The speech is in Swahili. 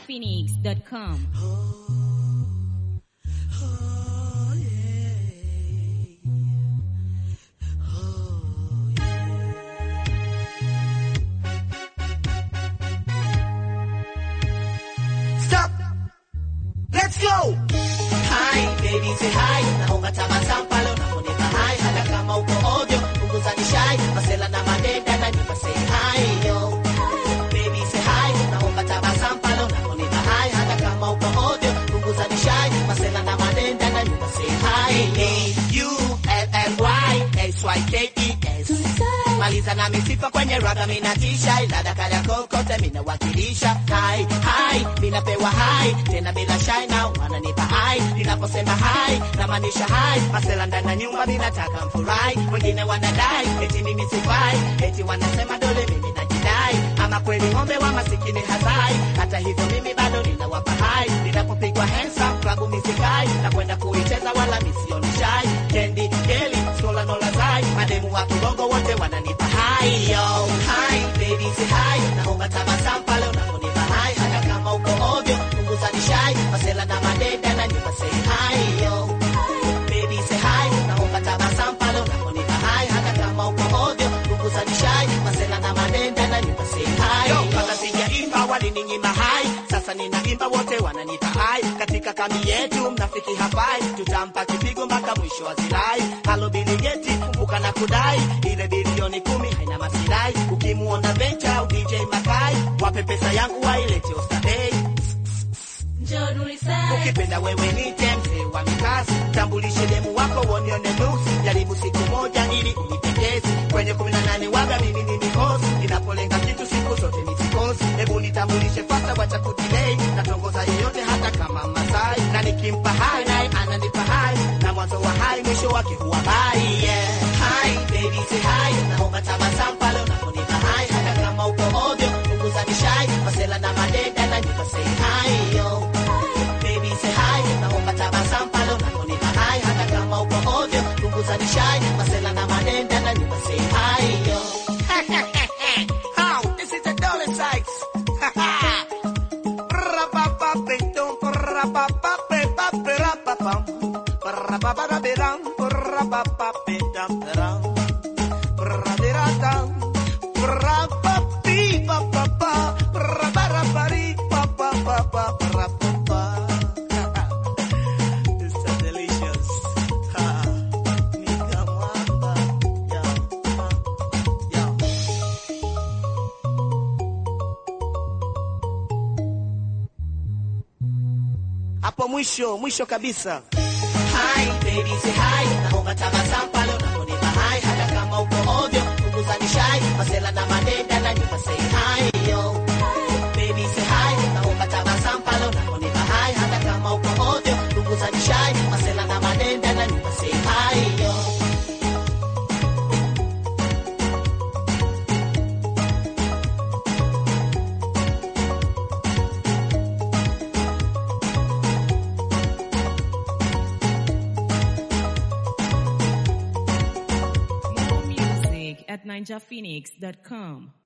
NinjaPhoenix.com. Stop. Let's go. Hi, baby, say hi. Naomba tabasamu pale unaponipa hai. Hata kama uko ovyo, punguza nishai. Masela na madenda na nyumba say hi, yo. Baby, say hi. Naomba tabasamu pale unaponipa hai. Hata kama uko ovyo, punguza nishai. Masela na madenda na nyumba say hi. ULLYSYKES. Maliza na misifa kwenye raga mina tisha. Ilada kaya kokote mina wakilisha. Hi, hi, mina pewa hi. Tena bila shy now, wananipa hi. Ninaposema hi, namaanisha hi. Masela ndani ya nyumba ninataka mfurahi. Wengine wanadai, eti mimi sifai. Eti wanasema dole mimi najidai. Ama kweli ng'ombe wa masikini hazai. Hata hivyo mimi bado ninawapa hai. Ninapopigwa handsome, klabu misikai. Na kwenda kuicheza wala misioni shy. Kendi, Kelly, Skola no Lazai. Mademu wa Kigongo wote wananipa hai, yo. Hi, baby, say hi. Naomba tabasamu pale unaponipa hai. Hata kama uko ovyo, punguza nishai. Masela na madenda na nyumba say hi, yo. Baby, say hi. Naomba tabasamu pale unaponipa hai. Hata kama uko ovyo, punguza nishai. Masela na madenda na nyumba say hi, yo. Kama sijaimba walininyima hai. Sasa ninaimba wote wananipa hai. Katika kambi yetu mnafiki hafai. Tutampa kipigo mpaka mwisho wa zilai. Halo biligeti kumbuka na kudai. Ile bilioni 10 haina masirai. Ukimuona Venture au DJ Makai, wape pesa yangu wailete Ostadei. Ukipenda wewe ni temse wa mikasi. Tambulishe demu wako wonione nusu. Jaribu siku moja ili unipendeze. Kwenye 18 waga mimi ni mikosi. Ninapolenga kitu siku zote nisikosi. Hebu nitambulishe fasta wacha kudelay. Natongoza yeyote hata kama Masai. Na nikimpa hai naye ananipa hai. Na mwanzo wa hai mwisho wake huwa bye, yeah. Hi, baby, say hi. Naomba tabasamu pale unaponipa hai. Hata kama uko ovyo, punguza nishai. Masela na madenda na nyumba say hi, yo. Baby, say hi. Naomba tabasamu pale unaponipa hai. Hata kama uko ovyo, punguza nishai. Masela na madenda na nyumba say hi, yo. How? This is the Dollar Sites. Hapo mwisho kabisa. Hi, baby, say hi. Naomba tabasamu pale unaponipa hai. Hata kama uko ovyo, punguza nishai. Masela na madenda na nyumba say hi, yo. Baby, say hi. Naomba tabasamu pale unaponipa hai. Hata kama uko ovyo, punguza nishai. Masela na madenda na nyumba say hi, yo. At NinjaPhoenix.com.